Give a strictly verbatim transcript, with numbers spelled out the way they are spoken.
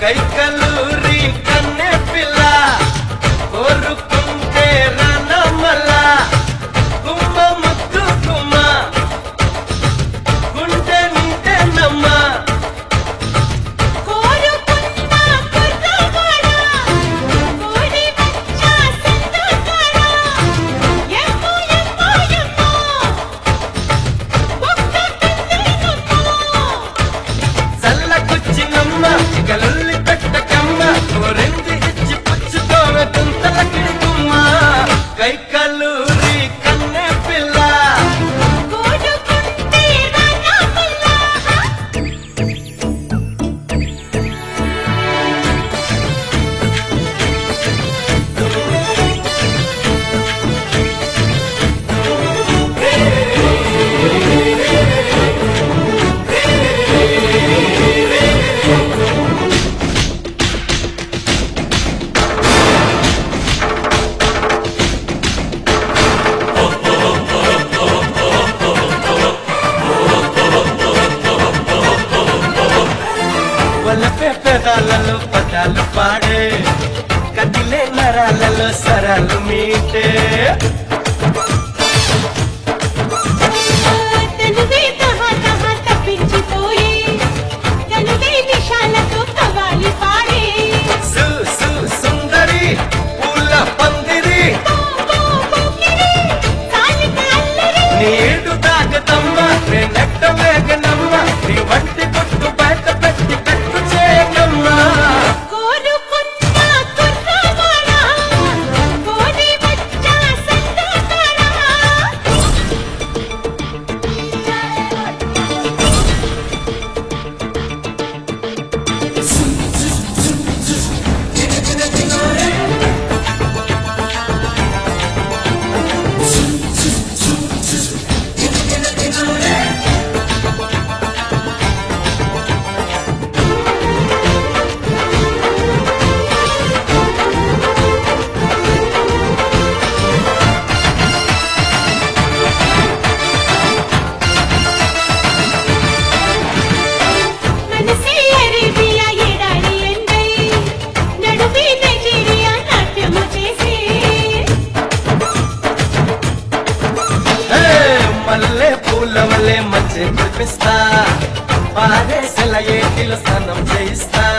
కైకలూరి కన్నె పిల్ల కోరుకుంటే రానమల్ల గుమ్మ ముద్దు గుమ్మ గుండె నిండెనమ్మ కలల్లి పెట్టకమ్మ కోరింది ఇచ్చి పుచ్చుకోవ తుంతల కిడుకుమ్మ కైకలూరి కన్నె పిల్ల పెదాలలో పదాలు పాడే కదిలే నరాలలో సరాలు మీటే సుందరి పూల పందిరి నీడు తాగతమ్మ నెట్ట మేఘనమ్మ నీ వంటి కొట్టు బయట పెట్టి కట్టు చేయకమ్మ మల్లె పూల వల్లే మంచి కురిపిస్తా పారేసల ఏటిలో స్నానం చేయిస్తా